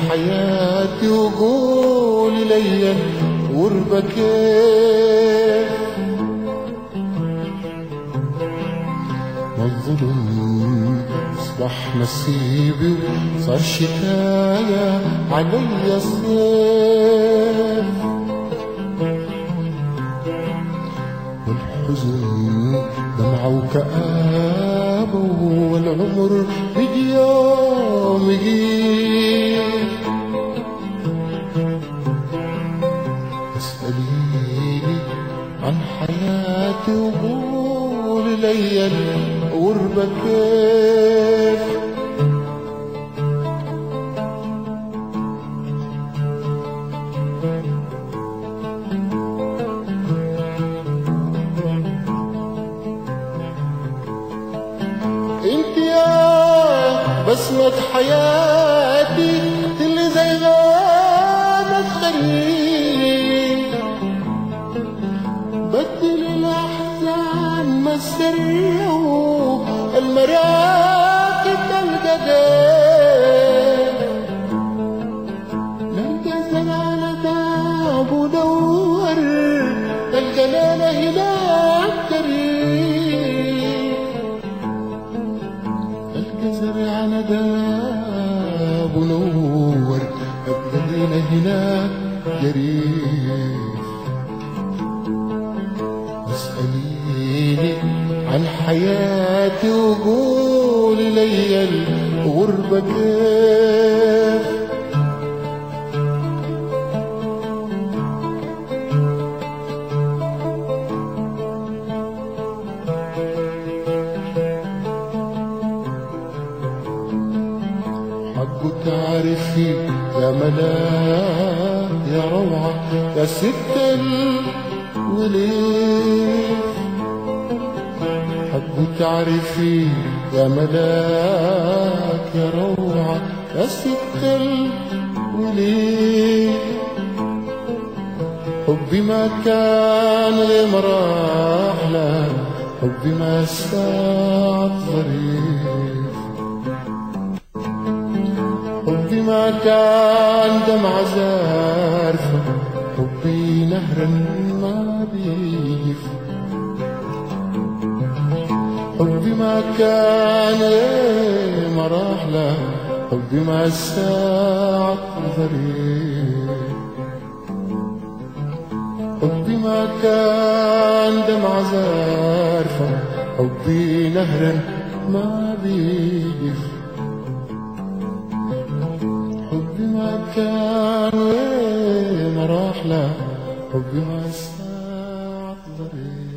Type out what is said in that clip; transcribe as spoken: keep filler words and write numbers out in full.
حياتي وقولي لي الغربة كيف. ما الظلم اصبح نصيبي صار شكاية علي صيف، والحزن دمعة وكآبة والعمر بيجي يوم يجيب. اسأليني عن حياتي وقولي لي الغربة كيف. انت يا بسمة حياتي اللي زي غابة غريب، بدل الأحزان مسرية المراكب الجديد، نلقى زلالة داب ودور الجلالة هناك قريب، الجزر على داب ونور الجلالة هناك قريب. اسأليني عن حياتي وقولي لي الغربة كيف. حقه تعرفي يا ملاك يا روعة يا ست الوليف، حقه تعرفي يا ملاك يا روعة يا ست الوليف. حبي ما كان غير مراحلة، حبي ما ساعة ظريف، حبي ما كان دمعة زارفة، حبي نهر ما بيجف، حبي ما كان مراحلة، حبي ما ساعة ظريف، حبي ما كان دمعة زارفة، حبي نهر ما بيجف، حبي ما كان مراحلة، حبي ما ساعة ظريف.